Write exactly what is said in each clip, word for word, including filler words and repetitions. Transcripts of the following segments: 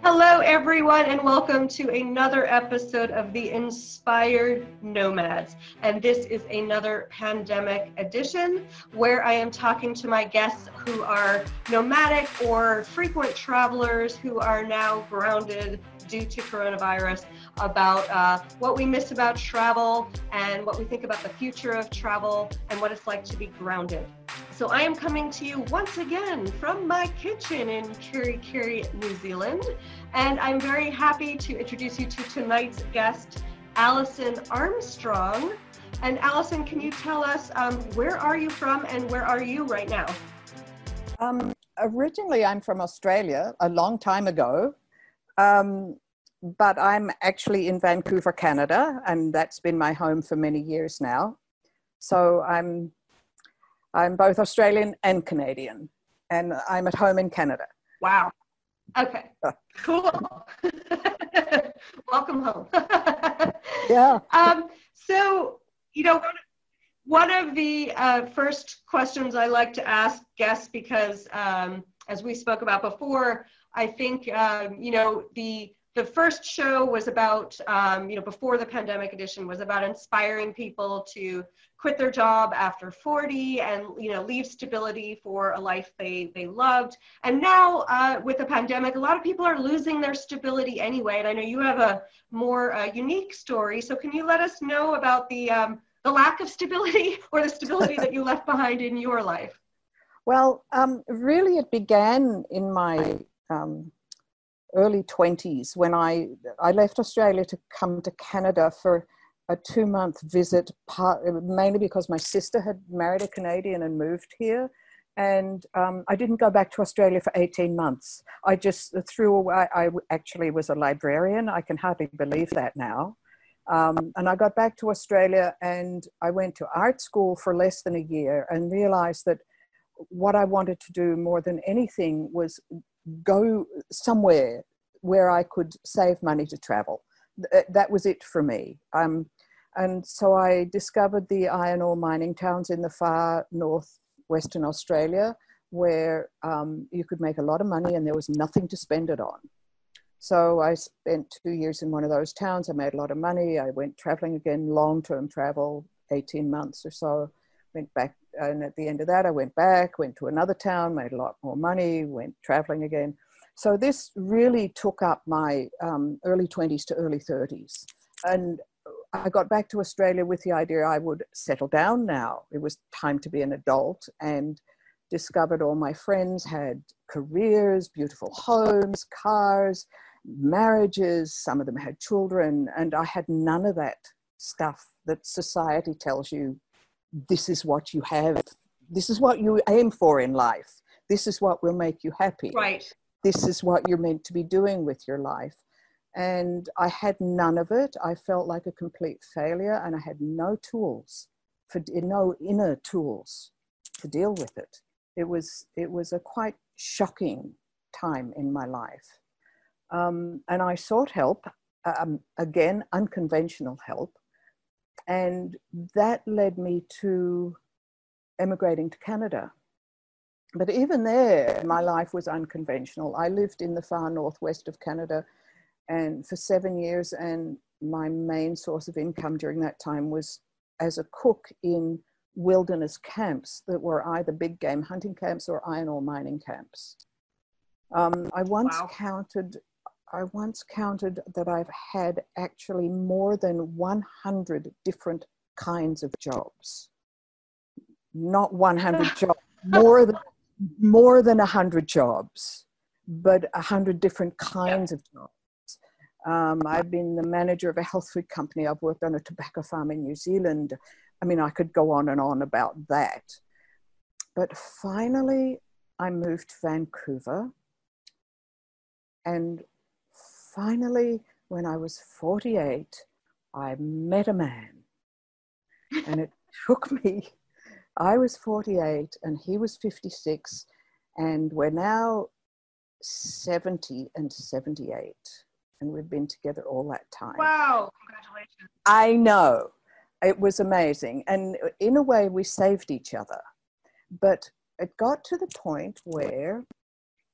Hello, everyone, and welcome to another episode of the Inspired Nomads. And this is another pandemic edition where I am talking to my guests who are nomadic or frequent travelers who are now grounded due to coronavirus about uh, what we miss about travel and what we think about the future of travel and what it's like to be grounded. So I am coming to you once again from my kitchen in Kerikeri, New Zealand, and I'm very happy to introduce you to tonight's guest, Alison Armstrong. And Alison, can you tell us um, where are you from and where are you right now? Um, originally, I'm from Australia a long time ago, um, but I'm actually in Vancouver, Canada, and that's been my home for many years now. So I'm I'm both Australian and Canadian, and I'm at home in Canada. Wow. Okay, cool. Welcome home. Yeah. Um, so, you know, one of the uh, first questions I like to ask guests, because um, as we spoke about before, I think, um, you know, the the first show was about, um, you know, before the pandemic edition was about inspiring people to quit their job after forty and, you know, leave stability for a life they, they loved. And now uh, with the pandemic, a lot of people are losing their stability anyway. And I know you have a more uh, unique story. So can you let us know about the, um, the lack of stability or the stability that you left behind in your life? Well, um, really it began in my um, early twenties when I, I left Australia to come to Canada for a two-month visit, part, mainly because my sister had married a Canadian and moved here. And um, I didn't go back to Australia for eighteen months. I just threw away, I actually was a librarian. I can hardly believe that now. Um, and I got back to Australia and I went to art school for less than a year and realized that what I wanted to do more than anything was go somewhere where I could save money to travel. Th- that was it for me. Um, and so I discovered the iron ore mining towns in the far north Western Australia where um, you could make a lot of money and there was nothing to spend it on. So I spent two years in one of those towns. I made a lot of money. I went traveling again, long-term travel, eighteen months or so. Went back, and at the end of that, I went back, went to another town, made a lot more money, went traveling again. So this really took up my um, early twenties to early thirties. And I got back to Australia with the idea I would settle down now. It was time to be an adult, and discovered all my friends had careers, beautiful homes, cars, marriages. Some of them had children, and I had none of that stuff that society tells you this is what you have. This is what you aim for in life. This is what will make you happy. Right. This is what you're meant to be doing with your life. And I had none of it. I felt like a complete failure and I had no tools, for no inner tools to deal with it. It was, it was a quite shocking time in my life. Um, and I sought help, um, again, unconventional help. And that led me to emigrating to Canada. But even there, my life was unconventional. I lived in the far northwest of Canada and for seven years, and my main source of income during that time was as a cook in wilderness camps that were either big game hunting camps or iron ore mining camps. Um, I once Wow. counted, I once counted that I've had actually more than one hundred different kinds of jobs. Not one hundred jobs, more than more than one hundred jobs, but one hundred different kinds yeah. of jobs. Um, I've been the manager of a health food company. I've worked on a tobacco farm in New Zealand. I mean, I could go on and on about that. But finally, I moved to Vancouver. And finally, when I was forty-eight, I met a man. And it took me, I was forty-eight and he was fifty-six. And we're now seventy and seventy-eight. And we've been together all that time. Wow, congratulations. I know. It was amazing. And in a way, we saved each other. But it got to the point where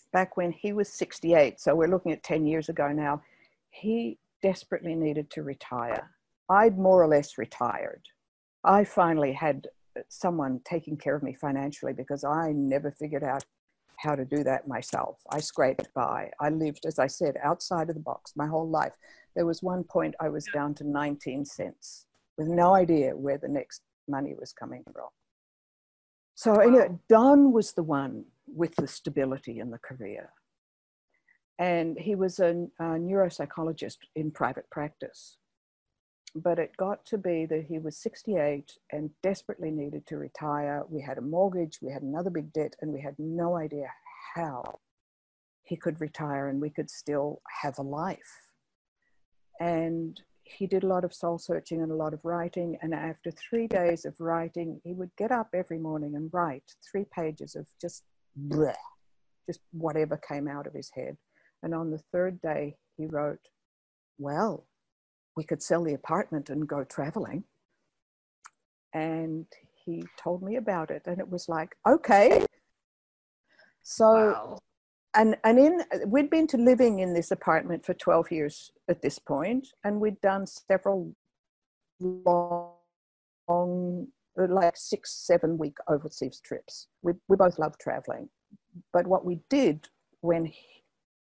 back when he was sixty-eight, so we're looking at ten years ago now, he desperately needed to retire. I'd more or less retired. I finally had someone taking care of me financially because I never figured out how to do that myself. I scraped by. I lived, as I said, outside of the box my whole life. There was one point I was down to nineteen cents with no idea where the next money was coming from. So anyway, Don was the one with the stability in the career. And he was a, a neuropsychologist in private practice. But it got to be that he was sixty-eight and desperately needed to retire. We had a mortgage, we had another big debt, and we had no idea how he could retire and we could still have a life. And he did a lot of soul searching and a lot of writing. And after three days of writing, he would get up every morning and write three pages of just bleh, just whatever came out of his head. And on the third day, he wrote, well, we could sell the apartment and go traveling. And he told me about it. And it was like, okay. So, Wow. and, and in, we'd been to living in this apartment for twelve years at this point, and we'd done several long, like six, seven week overseas trips. We, we both love traveling. But what we did when he,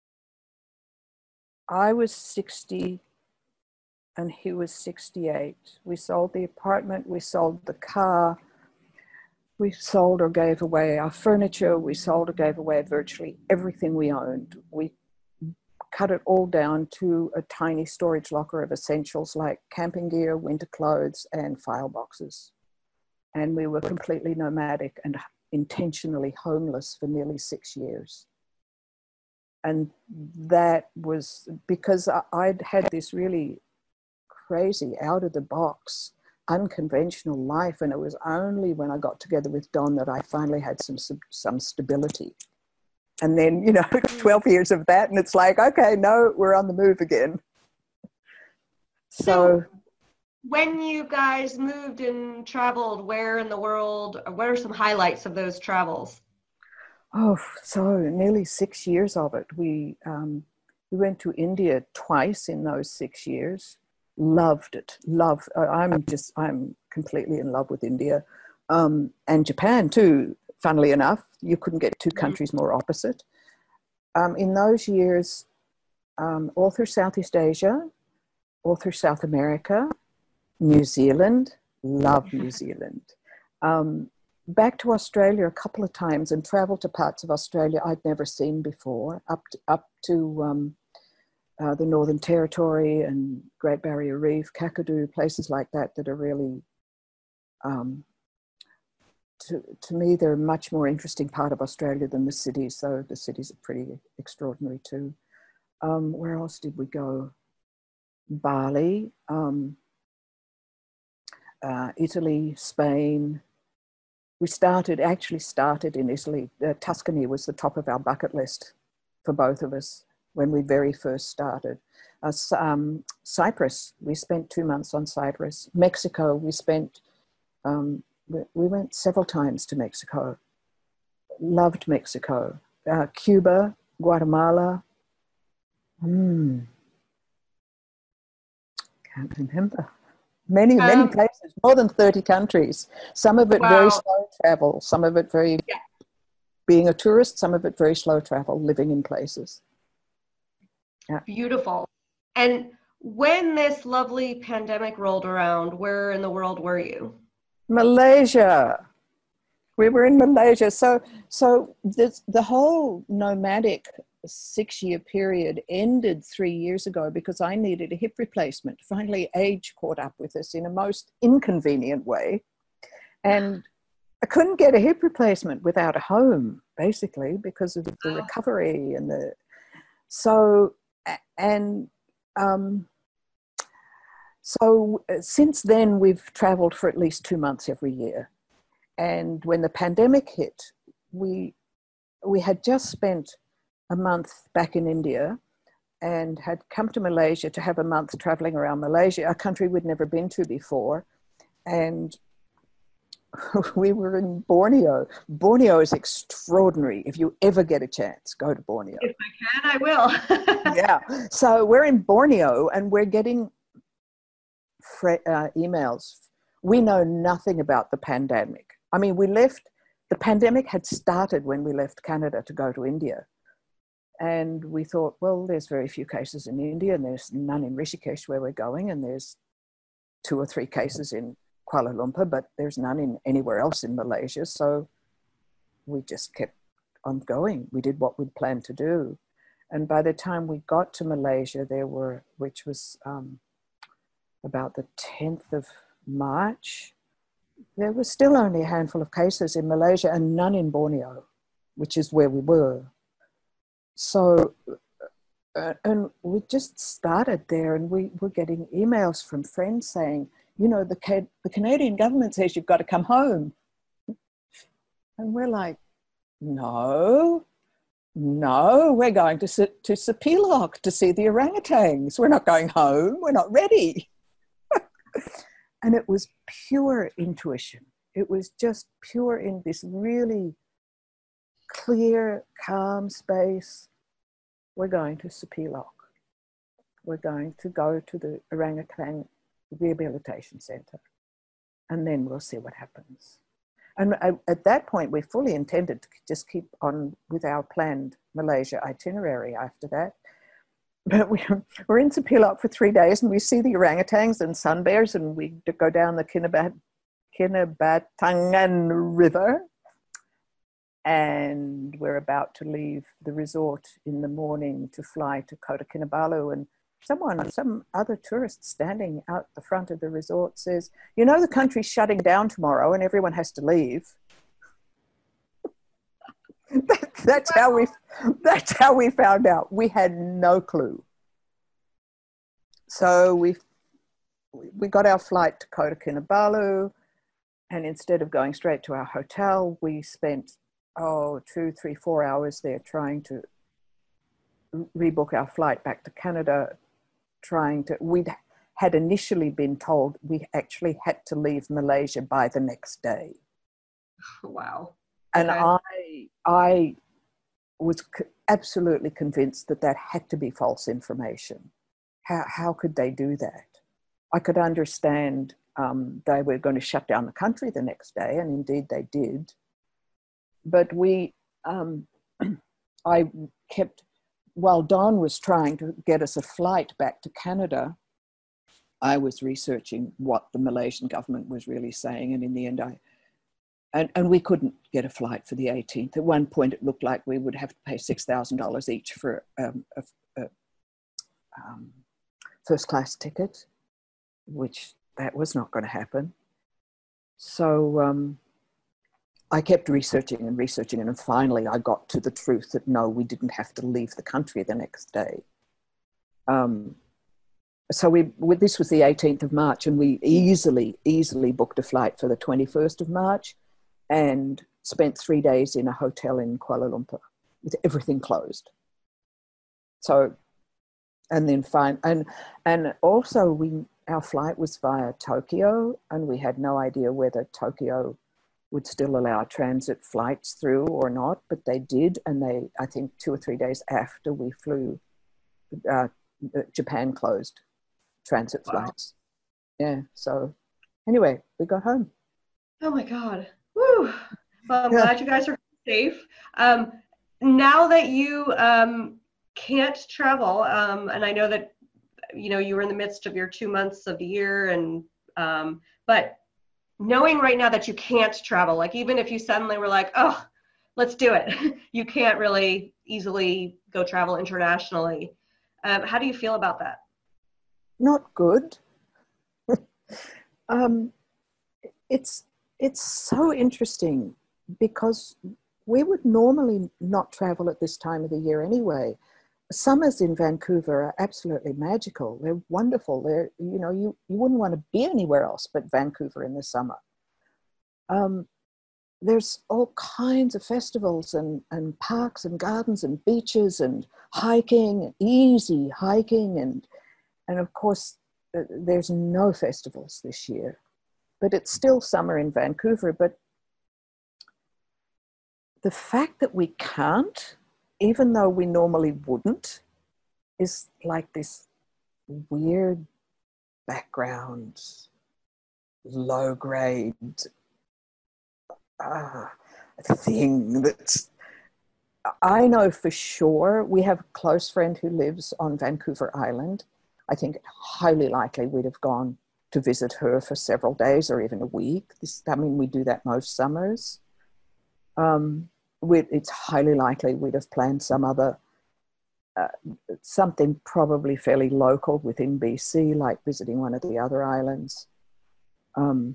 I was sixty and he was sixty-eight, we sold the apartment, we sold the car, we sold or gave away our furniture, we sold or gave away virtually everything we owned. We cut it all down to a tiny storage locker of essentials like camping gear, winter clothes, and file boxes. And we were completely nomadic and intentionally homeless for nearly six years. And that was because I'd had this really crazy, out of the box, unconventional life. And it was only when I got together with Don that I finally had some, some stability. And then, you know, twelve years of that, and it's like, okay, no, we're on the move again. So, so when you guys moved and traveled, where in the world, what are some highlights of those travels? Oh, so nearly six years of it. We, um, we went to India twice in those six years. Loved it. Love. I'm just, I'm completely in love with India. Um, and Japan too, funnily enough. You couldn't get two countries more opposite. Um, in those years, um, all through Southeast Asia, all through South America, New Zealand, love New Zealand. Um, back to Australia a couple of times and traveled to parts of Australia I'd never seen before, up to, up to um, uh, the Northern Territory and Great Barrier Reef, Kakadu, places like that that are really, um, to, to me, they're a much more interesting part of Australia than the cities, so the cities are pretty extraordinary too. Um, where else did we go? Bali, um, uh, Italy, Spain. We started, actually started in Italy. Uh, Tuscany was the top of our bucket list for both of us when we very first started. Uh, um, Cyprus, we spent two months on Cyprus. Mexico, we spent, um, we, we went several times to Mexico. Loved Mexico. Uh, Cuba, Guatemala. Hmm. Can't remember. Many, many um, places, more than thirty countries. Some of it wow. very slow travel, some of it very, yeah. being a tourist, some of it very slow travel, living in places. Yeah. Beautiful. And when this lovely pandemic rolled around, where in the world were you? Malaysia. We were in Malaysia. So, so this, the whole nomadic six-year period ended three years ago because I needed a hip replacement. Finally, age caught up with us in a most inconvenient way. And I couldn't get a hip replacement without a home, basically, because of the recovery and the... So, and... Um, so since then, we've traveled for at least two months every year. And when the pandemic hit, we, we had just spent a month back in India and had come to Malaysia to have a month traveling around Malaysia, a country we'd never been to before. And we were in Borneo. Borneo is extraordinary. If you ever get a chance, go to Borneo. If I can, I will. Yeah. So we're in Borneo and we're getting fre- uh, emails. We know nothing about the pandemic. I mean, we left, the pandemic had started when we left Canada to go to India. And we thought, well, there's very few cases in India and there's none in Rishikesh where we're going. And there's two or three cases in Kuala Lumpur, but there's none in anywhere else in Malaysia. So we just kept on going. We did what we'd planned to do. And by the time we got to Malaysia, there were, which was um, about the tenth of March, there was still only a handful of cases in Malaysia and none in Borneo, which is where we were. So, uh, and we just started there and we were getting emails from friends saying, you know, the, Ca- the Canadian government says you've got to come home. And we're like, no, no, we're going to sit to Sepilok to see the orangutans. We're not going home. We're not ready. And it was pure intuition. It was just pure in this really clear, calm space. We're going to Sepilok. We're going to go to the orangutan rehabilitation center. And then we'll see what happens. And at that point, we fully intended to just keep on with our planned Malaysia itinerary after that. But we, we're in Sepilok for three days and we see the orangutans and sun bears and we go down the Kinabat, Kinabatangan River. And we're about to leave the resort in the morning to fly to Kota Kinabalu. And someone, some other tourist standing out the front of the resort says, you know, the country's shutting down tomorrow and everyone has to leave. that, that's how we, that's how we found out. We had no clue. So we, we got our flight to Kota Kinabalu, and instead of going straight to our hotel, we spent, oh, two, three, four hours there trying to rebook our flight back to Canada, trying to, we'd had initially been told we actually had to leave Malaysia by the next day. Wow. And okay. I, I was c- absolutely convinced that that had to be false information. How, how could they do that? I could understand um, they were going to shut down the country the next day, and indeed they did. But we, um, I kept, while Don was trying to get us a flight back to Canada, I was researching what the Malaysian government was really saying. And in the end, I, and, and we couldn't get a flight for the eighteenth. At one point, it looked like we would have to pay six thousand dollars each for um, a, a um, first class ticket, which that was not going to happen. So um, I kept researching and researching, and finally I got to the truth that no, we didn't have to leave the country the next day. Um, so we, we, this was the eighteenth of March, and we easily, easily booked a flight for the twenty-first of March and spent three days in a hotel in Kuala Lumpur with everything closed. So, and then fine, and, and also we, our flight was via Tokyo, and we had no idea whether Tokyo would still allow transit flights through or not, but they did. And they, I think two or three days after we flew, uh, Japan closed transit Wow. flights. Yeah, so anyway, we got home. Oh my God. Woo. Well, I'm Yeah. glad you guys are safe. Um, now that you um, can't travel, um, and I know that, you know, you were in the midst of your two months of the year, and um, but knowing right now that you can't travel, like even if you suddenly were like, oh, let's do it, you can't really easily go travel internationally. Um, how do you feel about that? Not good. um, it's it's so interesting because we would normally not travel at this time of the year anyway. Summers in Vancouver are absolutely magical. They're wonderful. They're, you know, you, you wouldn't want to be anywhere else but Vancouver in the summer. Um, there's all kinds of festivals and, and parks and gardens and beaches and hiking, easy hiking. And, and of course, uh, there's no festivals this year. but it's still summer in Vancouver. But the fact that we can't, even though we normally wouldn't, is like this weird background, low grade uh, thing that's, I know for sure. We have a close friend who lives on Vancouver Island. I think highly likely we'd have gone to visit her for several days or even a week. This, I mean, we do that most summers. Um, it's highly likely we'd have planned some other, uh, something probably fairly local within B C, like visiting one of the other islands. Um,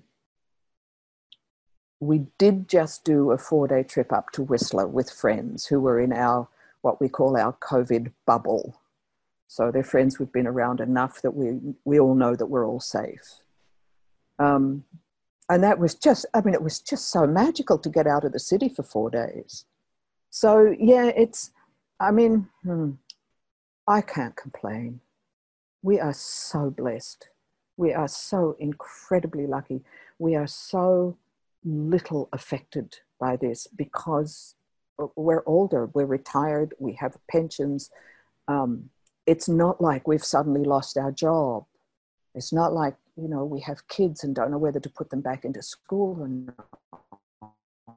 we did just do a four-day trip up to Whistler with friends who were in our, what we call our COVID bubble. So they're friends who've been around enough that we, we all know that we're all safe. Um, and that was just, I mean, it was just so magical to get out of the city for four days. So yeah, it's, I mean, hmm, I can't complain. We are so blessed. We are so incredibly lucky. We are so little affected by this because we're older, we're retired, we have pensions. Um, it's not like we've suddenly lost our job. It's not like, you know, we have kids and don't know whether to put them back into school or not.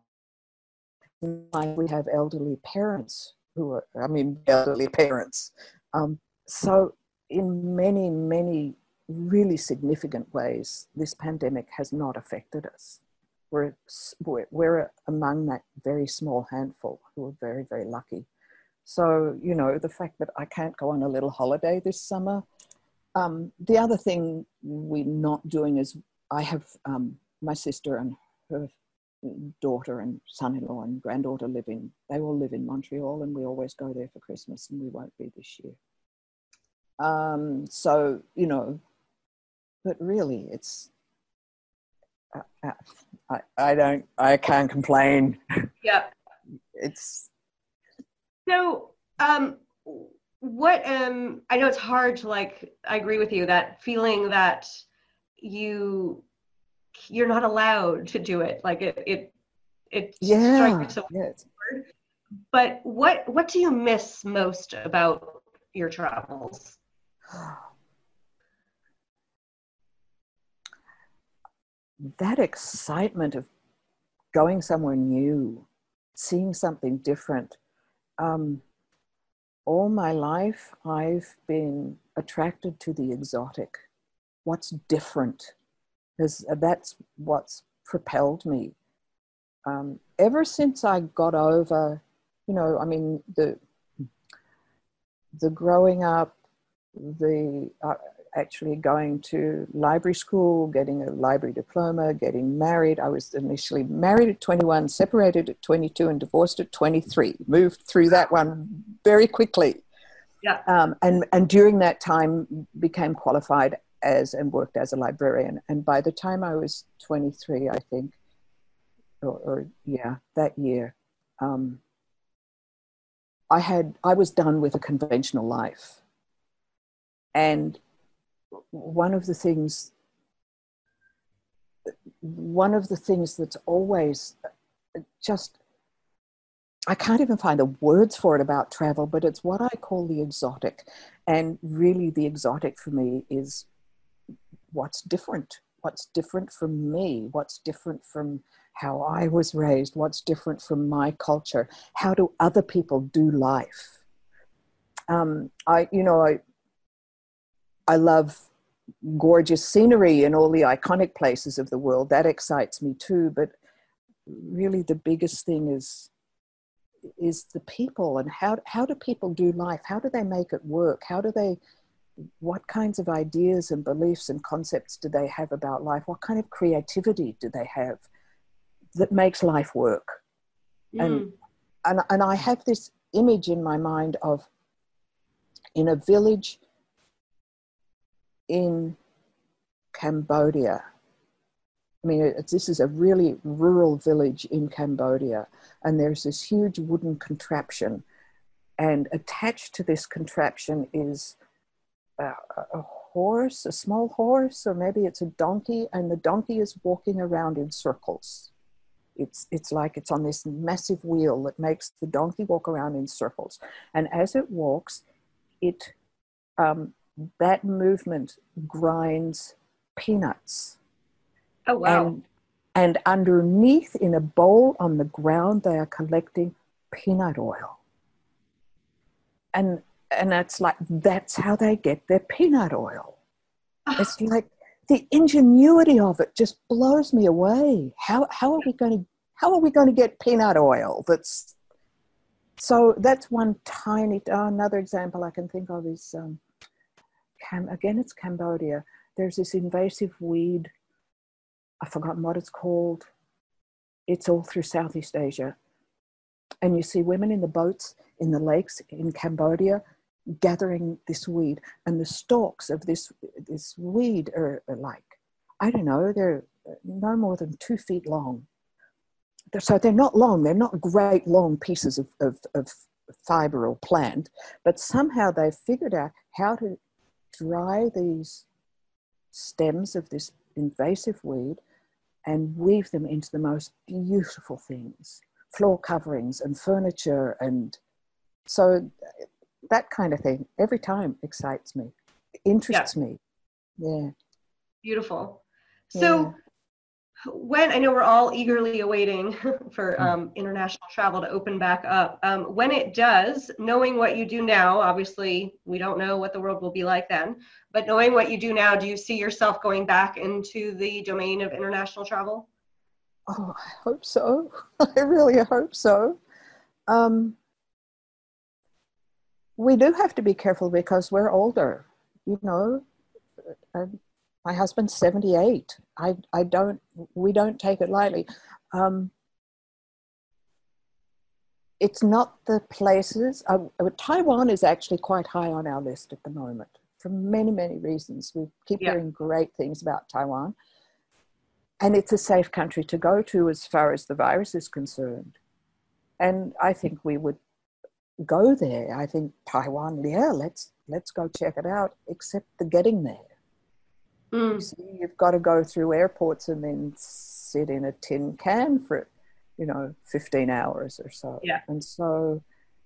Like we have elderly parents who are, I mean, elderly parents. Um, so in many, many really significant ways, this pandemic has not affected us. We're, we're, we're among that very small handful who are very, very lucky. So, you know, the fact that I can't go on a little holiday this summer. Um, the other thing we're not doing is I have um, my sister and her daughter and son-in-law and granddaughter live in, they all live in Montreal, and we always go there for Christmas, and we won't be this year. Um, so, you know, but really it's, uh, I, I don't, I can't complain. Yeah. It's. So, um, what, um, I know it's hard to like, I agree with you, that feeling that you, you're not allowed to do it. Like it, it, it yeah, strikes so yes. hard. But what, what do you miss most about your travels? That excitement of going somewhere new, seeing something different. Um, all my life, I've been attracted to the exotic. What's different? Because that's what's propelled me. Um, ever since I got over, you know, I mean, the the growing up, the uh, actually going to library school, getting a library diploma, getting married. I was initially married at twenty-one, separated at twenty-two, and divorced at twenty-three. Moved through that one very quickly. Yeah. Um, and, and during that time became qualified as and worked as a librarian. And by the time I was twenty-three, I think, or, or yeah, that year, um, I had, I was done with a conventional life. And one of the things, one of the things that's always just, I can't even find the words for it about travel, but it's what I call the exotic. And really the exotic for me is what's different, what's different from me, what's different from how I was raised, what's different from my culture, how do other people do life? Um, I, you know, I, I love gorgeous scenery in all the iconic places of the world. That excites me too. But really the biggest thing is, is the people, and how, how do people do life? How do they make it work? How do they, what kinds of ideas and beliefs and concepts do they have about life? What kind of creativity do they have that makes life work? Mm. And, and, and I have this image in my mind of, in a village in Cambodia. I mean, it's, this is a really rural village in Cambodia, and there's this huge wooden contraption, and attached to this contraption is a, a horse, a small horse, or maybe it's a donkey, and the donkey is walking around in circles. It's, it's like it's on this massive wheel that makes the donkey walk around in circles. And as it walks, it um, that movement grinds peanuts. Oh, wow. And, and underneath in a bowl on the ground, they are collecting peanut oil. And, and it's like, that's how they get their peanut oil. It's like the ingenuity of it just blows me away. How, how are we going to, how are we going to get peanut oil? That's, so that's one tiny, oh, another example I can think of is, um, Cam, again, it's Cambodia. There's this invasive weed. I've forgotten what it's called. It's all through Southeast Asia. And you see women in the boats in the lakes in Cambodia gathering this weed. And the stalks of this, this weed are, are like, I don't know, they're no more than two feet long. They're, so they're not long. They're not great long pieces of, of, of fiber or plant. But somehow they've figured out how to dry these stems of this invasive weed and weave them into the most beautiful things, floor coverings and furniture. And so that kind of thing every time excites me, interests yeah. me. Yeah. Beautiful. So yeah. When, I know we're all eagerly awaiting for um, international travel to open back up. Um, when it does, knowing what you do now, obviously we don't know what the world will be like then, but knowing what you do now, do you see yourself going back into the domain of international travel? Oh, I hope so. I really hope so. Um, we do have to be careful because we're older, you know. I, My husband's seventy-eight. I, I don't, we don't take it lightly. Um, it's not the places, uh, Taiwan is actually quite high on our list at the moment for many, many reasons. We keep yeah. hearing great things about Taiwan. And it's a safe country to go to as far as the virus is concerned. And I think we would go there. I think Taiwan, yeah, let's, let's go check it out, except the getting there. Mm. So you've got to go through airports and then sit in a tin can for, you know, fifteen hours or so. Yeah. And so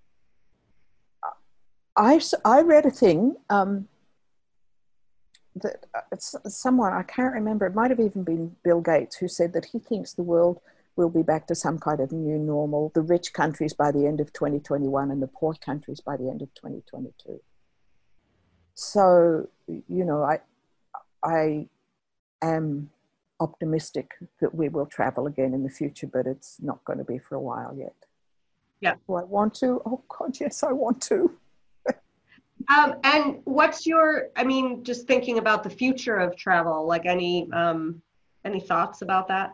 I, I read a thing um, that it's someone, I can't remember, it might have even been Bill Gates, who said that he thinks the world will be back to some kind of new normal, the rich countries by the end of twenty twenty-one and the poor countries by the end of twenty twenty-two. So, you know, I, I am optimistic that we will travel again in the future, but it's not going to be for a while yet. Yeah. Do I want to? Oh God, yes, I want to. um, and what's your, I mean, just thinking about the future of travel, like any, um, any thoughts about that?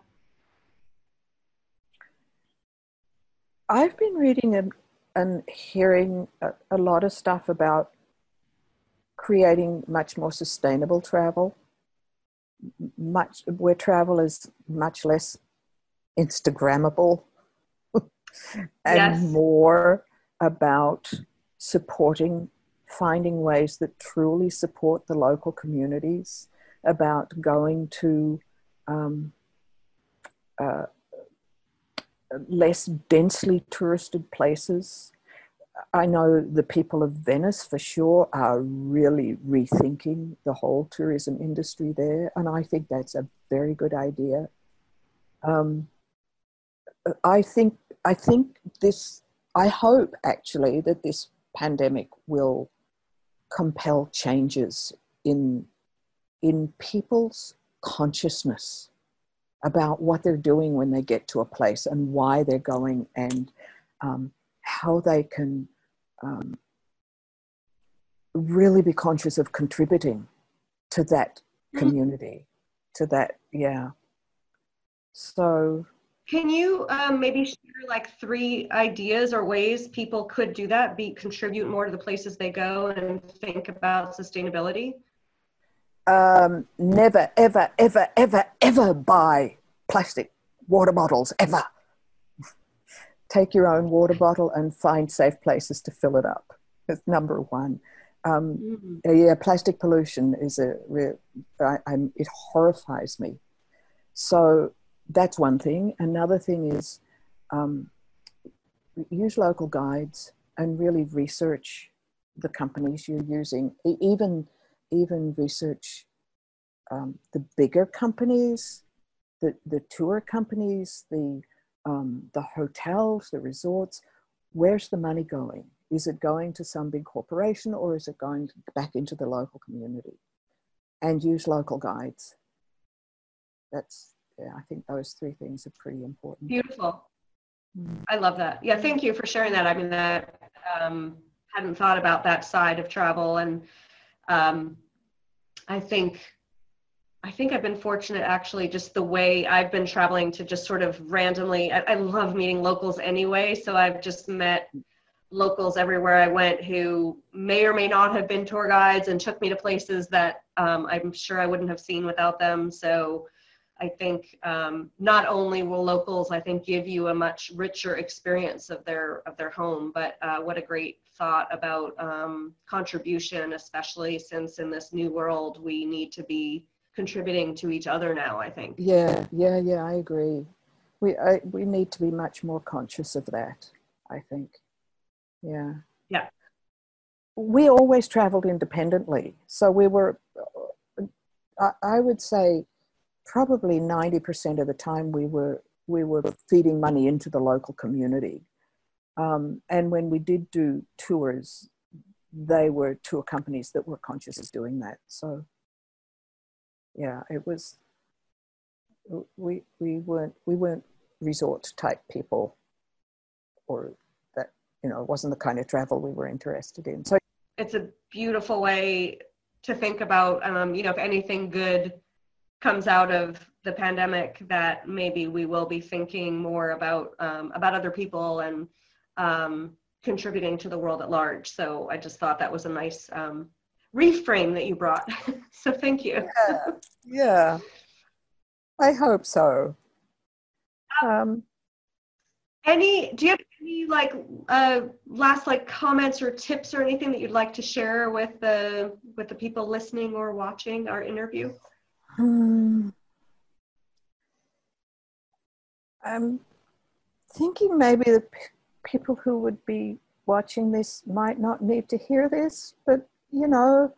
I've been reading and, and hearing a, a lot of stuff about creating much more sustainable travel, much where travel is much less Instagrammable and yes. more about supporting, finding ways that truly support the local communities, about going to um, uh, less densely touristed places. I know the people of Venice for sure are really rethinking the whole tourism industry there, and I think that's a very good idea. Um, I think I think this, I hope actually that this pandemic will compel changes in, in people's consciousness about what they're doing when they get to a place and why they're going, and um, how they can um, really be conscious of contributing to that community, to that, yeah. So. Can you um, maybe share like three ideas or ways people could do that, be contribute more to the places they go and think about sustainability? Um, never, ever, ever, ever, ever buy plastic water bottles, ever. Take your own water bottle and find safe places to fill it up. That's number one. Um, Mm. yeah, plastic pollution is a real, I, I'm, it horrifies me. So that's one thing. Another thing is um, use local guides and really research the companies you're using. E- Even, even research um, the bigger companies, the, the tour companies, the, um, the hotels, the resorts. Where's the money going? Is it going to some big corporation, or is it going back into the local community? And use local guides. That's, yeah, I think those three things are pretty important. Beautiful. Mm. I love that. Yeah, thank you for sharing that. I mean, that um, hadn't thought about that side of travel, and um, I think I think I've been fortunate, actually, just the way I've been traveling to just sort of randomly. I, I love meeting locals anyway, so I've just met locals everywhere I went who may or may not have been tour guides and took me to places that um, I'm sure I wouldn't have seen without them. So I think um, not only will locals, I think, give you a much richer experience of their of their home, but uh, what a great thought about um, contribution, especially since in this new world we need to be contributing to each other now, I think. Yeah, yeah, yeah, I agree. We, I, we need to be much more conscious of that, I think. Yeah. Yeah. We always traveled independently. So we were, I, I would say, probably ninety percent of the time we were we were feeding money into the local community. Um, and when we did do tours, they were tour companies that were conscious of doing that. So yeah, it was, we we weren't we weren't resort type people, or that, you know, it wasn't the kind of travel we were interested in. So It's a beautiful way to think about, um, you know, if anything good comes out of the pandemic, that maybe we will be thinking more about um, about other people and um, contributing to the world at large. So I just thought that was a nice um, reframe that you brought. So thank you. yeah, yeah, I hope so. Um, Any, do you have any like uh, last like comments or tips or anything that you'd like to share with the with the people listening or watching our interview? hmm, I'm thinking maybe the p- people who would be watching this might not need to hear this, but you know,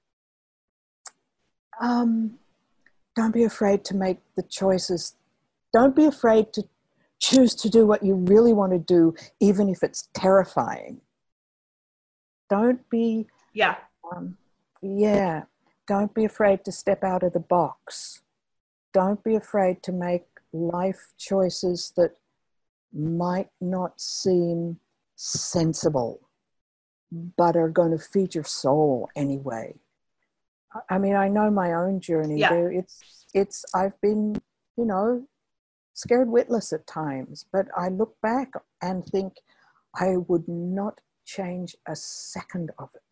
um, don't be afraid to make the choices. Don't be afraid to choose to do what you really want to do, even if it's terrifying. Don't be, Yeah. um, yeah, don't be afraid to step out of the box. Don't be afraid to make life choices that might not seem sensible, but are going to feed your soul anyway. I mean, I know my own journey Yeah. there. It's, it's, I've been, you know, scared witless at times, but I look back and think I would not change a second of it.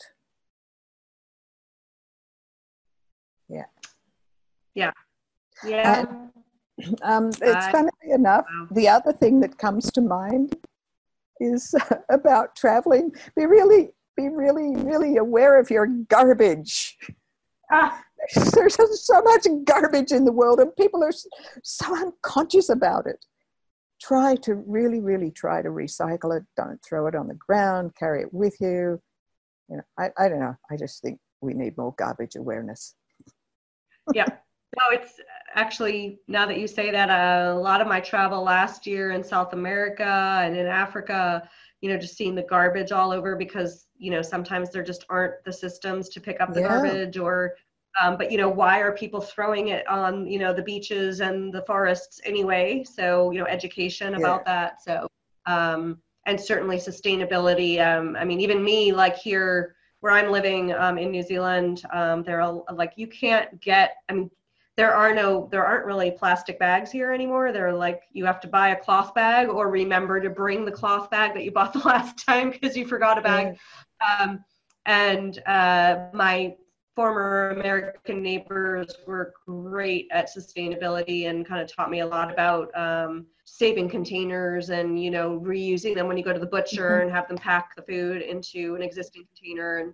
Yeah. Yeah. Yeah. And um, it's I- funnily enough, wow. the other thing that comes to mind is about traveling. Be really, be really, really aware of your garbage. Ah, There's so much garbage in the world, and people are so unconscious about it. Try to really, really try to recycle it. Don't throw it on the ground. Carry it with you. You know, I, I don't know. I just think we need more garbage awareness. yeah. No, it's actually, now that you say that, uh, a lot of my travel last year in South America and in Africa, you know, just seeing the garbage all over, because, you know, sometimes there just aren't the systems to pick up the Yeah. garbage, or, um, but, you know, why are people throwing it on, you know, the beaches and the forests anyway? So, you know, education about Yeah. that. So, um, and certainly sustainability. Um, I mean, even me, like here where I'm living um, in New Zealand, um, there are like, you can't get, I mean, there are no, there aren't really plastic bags here anymore. They're like, you have to buy a cloth bag, or remember to bring the cloth bag that you bought the last time because you forgot a bag. Yeah. Um, and uh, my former American neighbors were great at sustainability and kind of taught me a lot about um, saving containers and, you know, reusing them when you go to the butcher Mhm. and have them pack the food into an existing container. And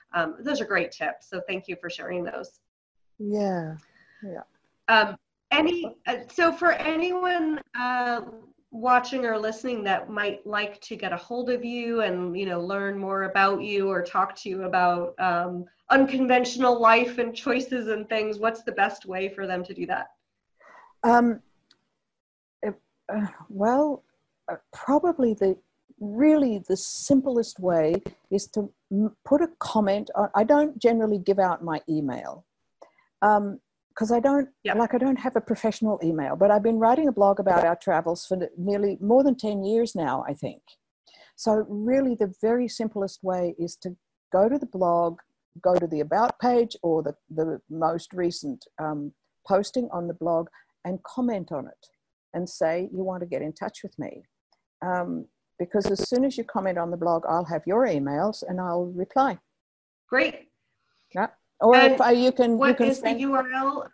Um, those are great tips. So thank you for sharing those. Yeah. Yeah. Um, any, uh, so for anyone uh, watching or listening that might like to get a hold of you and, you know, learn more about you or talk to you about um, unconventional life and choices and things, what's the best way for them to do that? Um, uh, well, uh, probably the really the simplest way is to m- put a comment on. I don't generally give out my email. Um, because I don't, yeah. like, I don't have a professional email, but I've been writing a blog about our travels for nearly more than ten years now, I think. So really the very simplest way is to go to the blog, go to the About page or the, the most recent um, posting on the blog and comment on it and say you want to get in touch with me. Um, because as soon as you comment on the blog, I'll have your emails and I'll reply. Great. Yeah. Or and if I, you can, what you can is the U R L?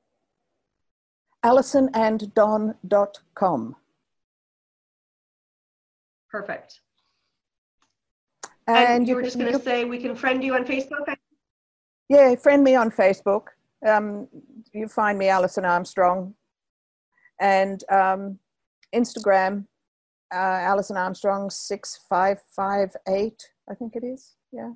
Alison and Don dot com. Perfect. And, and you, you were can, just going to say we can friend you on Facebook? Yeah, friend me on Facebook. Um, you find me Alison Armstrong. And um, Instagram, uh, Alison Armstrong six five five eight, I think it is. Yeah.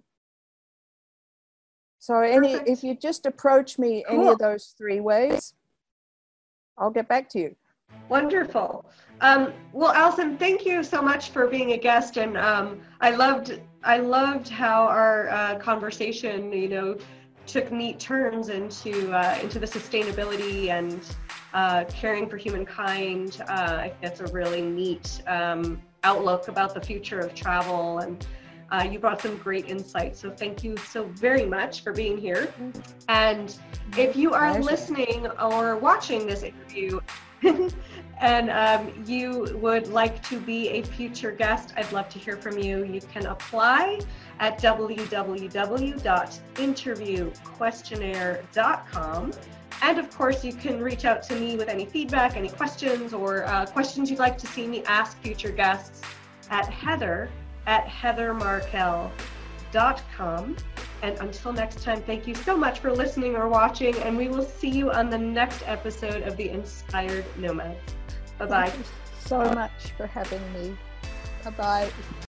So any, Perfect. if you just approach me Cool. any of those three ways, I'll get back to you. Wonderful. Um, well, Alison, thank you so much for being a guest. And um, I loved, I loved how our uh, conversation, you know, took neat turns into uh, into the sustainability and uh, caring for humankind. Uh, I think that's a really neat um, outlook about the future of travel, and uh, you brought some great insights. So thank you so very much for being here. And if you are listening or watching this interview and um, you would like to be a future guest, I'd love to hear from you. You can apply at w w w dot interview questionnaire dot com. And of course, you can reach out to me with any feedback, any questions, or uh, questions you'd like to see me ask future guests at Heather at heather markel dot com. And until next time, thank you so much for listening or watching, and we will see you on the next episode of The Inspired Nomads. Bye-bye. Thank you so much for having me. Bye-bye.